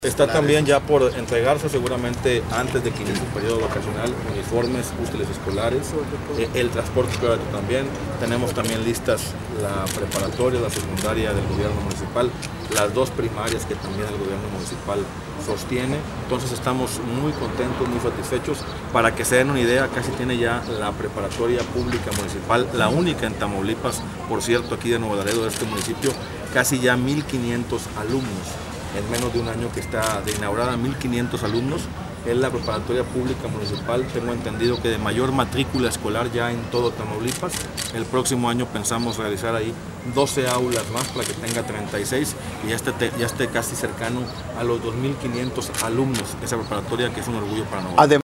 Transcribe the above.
Está también ya por entregarse seguramente antes de que inicie el periodo vacacional, uniformes, útiles escolares, el transporte escolar también. Tenemos también listas la preparatoria, la secundaria del gobierno municipal, las dos primarias que también el gobierno municipal sostiene. Entonces estamos muy contentos, muy satisfechos. Para que se den una idea, casi tiene ya la preparatoria pública municipal, la única en Tamaulipas, por cierto, aquí de Nuevo Laredo, de este municipio, casi ya 1,500 alumnos. En menos de un año que está de inaugurada, 1,500 alumnos. Es la preparatoria pública municipal, tengo entendido que de mayor matrícula escolar ya en todo Tamaulipas. El próximo año pensamos realizar ahí 12 aulas más para que tenga 36 y ya esté casi cercano a los 2,500 alumnos, esa preparatoria que es un orgullo para nosotros.